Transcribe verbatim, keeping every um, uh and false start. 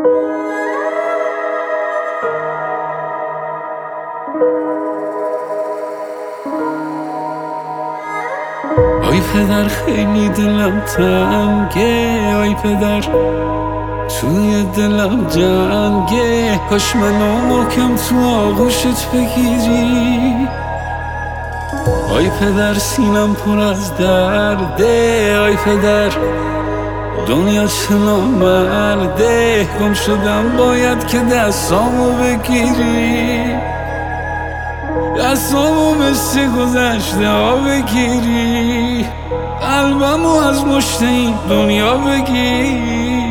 آی پدر خیلی دلم تنگه، آی پدر توی دلم جنگه، کاش منو محکم تو آغوشت بگیری. آی پدر سینم پر از درده، آی پدر دنیا چه نامرده، گم شدم باید که دستامو بگیری، دستامو مثل گذشته ها بگیری، قلبمو از مشت این دنیا بگیری.